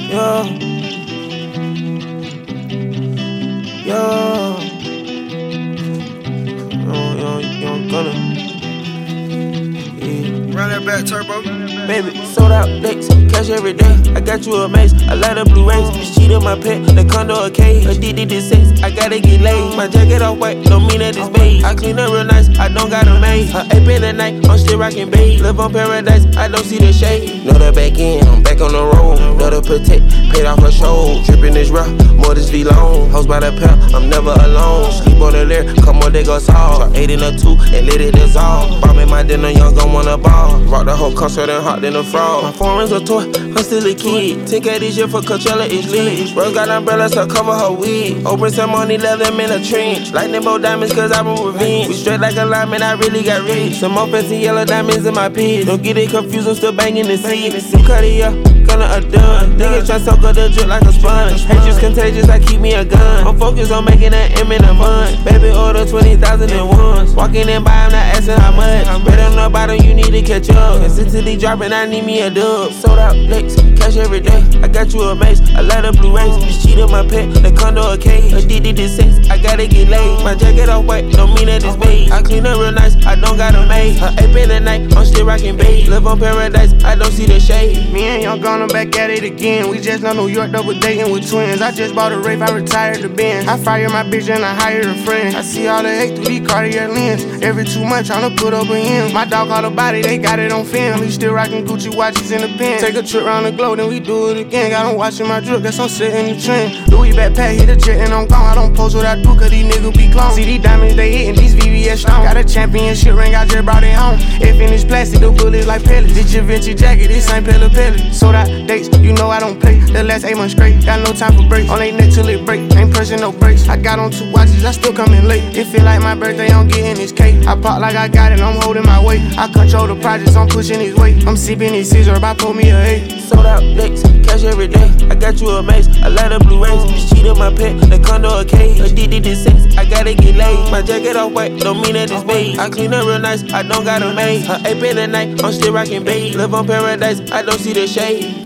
Yeah, yeah. Young Gunner. Yeah. Run that back, Turbo. Baby, sold out dates, cash every day. I got you a mace, I light up blue rays. This cheat on my pet, the condo a cage. Addicted to sex, I gotta get laid. My jacket off white, don't mean that it's beige. I clean up real nice, I don't got a maid. Her ape in the night, I'm still rockin' beige. Live on paradise, I don't see the shade. Know the back end, I'm back on the road. Know the protect, paid off her show. Drippin' this rough, more this V long. Hoes by the pound, I'm never alone. Sleep on the lyre, come on, they go soft. 8 in a 2 and let it dissolve. Bombin' my dinner, young gon' wanna ball. Rock the whole concert and hot than a frog. My foreign's a toy, I'm still a kid. 10K this year for Coachella, it's lit. Rose got umbrellas to cover her wig. Open some money, let them in a trench. Lightning bolt diamonds, cause I want revenge. We straight like a lineman, I really got rich. Some more fancy yellow diamonds in my pits. Don't get it confused, I'm still banging the seat. New Cartier, gonna a done. Niggas try to soak up the drip like a sponge. Hatred's contagious, I keep me a gun. I'm focused on making an M in a month. Baby, order 20,000 at once. Walking in by, I'm not asking how much. Bet on the bottom, you need to catch up. Consistently dropping, I need me a dub. Sold out licks, cash every day. I got you a mace, I light up blue rays. This cheat on my pet, the condo a cage. Addicted to sex, I gotta get laid. My jacket off white, don't mean that it's beige. I clean up real nice, I don't got a maid. Her ape in the night, I'm still rockin' beige. Live on paradise, I don't see the shade. Me and Young Gunner back at it again. We just left New York, double dating with twins. I just bought a Wraith, I retired the Benz. I fired my bitch and I hired a friend. I see all the hate through these Cartier lens. Every 2 months tryna put up an end. My dog called a body, they got it on film. He still rockin' Gucci watches in the pen. Take a trip around the globe, then we do it again. Got him watching my drip, guess I'm setting the trend. Louis backpack, hit a jet and I'm gone. I don't post what I do, cause these niggas be clones. See these diamonds, they hitting these VVS stones. Got a championship ring, I just brought it home. If in this plastic, the bullets like pellets. This Givenchy jacket, this ain't Pella Pellet. Sold out dates, you know I don't play. The last 8 months straight, got no time for breaks. On they neck till it break, ain't pressing no brakes. I got on 2 watches, I still coming late. It feel like my birthday, I'm getting this cake. I pop like I got it, I'm holding my weight. I control the projects, I'm pushing his weight. I'm sipping his scissor, about pull me a 8. Sold out dates, cash every day. I got you a mace, I light up blue rays. This cheat on my pet, the condo a cage. Addicted to sex, I gotta get laid. My jacket off white, don't mean that it's beige. I clean up real nice, I don't got a maid. Her ape in the night, I'm still rockin' beige. Live on paradise, I don't see the shade.